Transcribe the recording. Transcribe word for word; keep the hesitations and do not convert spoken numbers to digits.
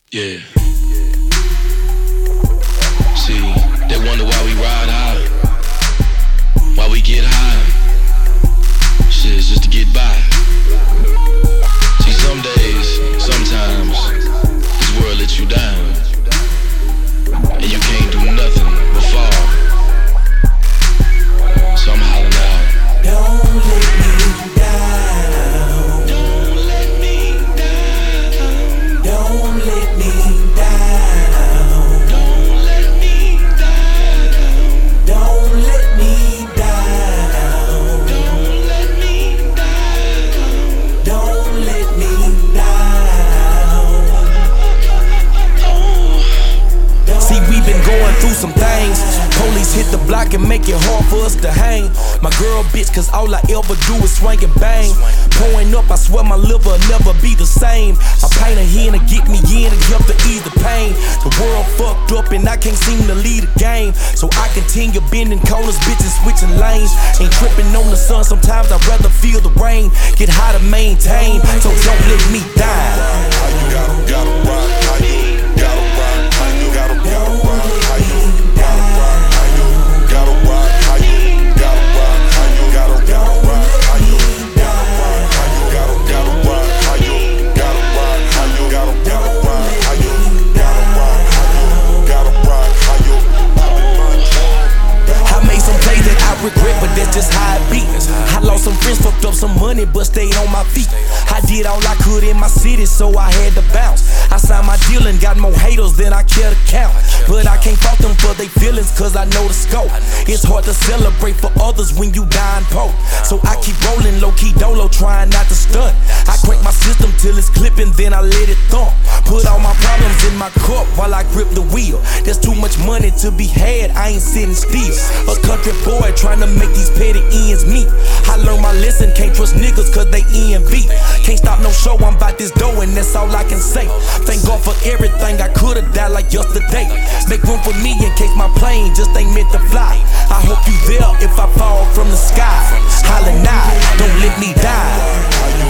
Yeah. See, they wonder why we ride high, why we get high. Shit, it's just to get by. See, some days, sometimes, this world lets you down, and you can't do nothing but fall. So I'm hollering out. Don't let me down. Don't let me down. Don't let me down. Don't let me down. Don't let me down. Don't let me down. Don't let me down. See, we been going through some things. Police hit the block and make it hard for us to hang. My girl bitch, cause all I ever do is swing and bang. Pouring up, I swear my liver will never be the same. I paint a hen to get me in and help to ease the pain. The world fucked up and I can't seem to lead a game. So I continue bending corners, bitches switching lanes. Ain't tripping on the sun, sometimes I'd rather feel the rain. Get high to maintain, so don't let me die. How you gotta, gotta rock, how you gotta rock, how you gotta, gotta rock, how you gotta rock, how you gotta rock, how you gotta rock, how you gotta, gotta rock, how you gotta rock, how you gotta, gotta rock, how you gotta rock, how you gotta, gotta rock, how you gotta rock, how you gotta rock, how you. I made some plays that I regret, but that's just how it be. I lost some friends, fucked up some money, but stayed on my feet. I did all I could in my city, so I had to bounce. I signed my deal and got more haters than I care to count. But I can't fault them for their feelings, cause I know the scope. It's hard to celebrate for others when you dying poor. So I keep rolling low-key dolo, trying not to stunt. I crank my system till it's clipping, then I let it thump. Put all my problems in my cup while I grip the wheel. There's too much money to be had, I ain't sitting still. A country boy trying to make these petty ends meet. I learned my lesson, can't trust niggas cause they envy. Can't stop no show, I'm about this dough and that's all I can say. Thank God for everything, I could've died like yesterday. Make room for me in case my plane just ain't meant to fly. I hope you there if I fall from the sky. Holla now, don't let me die.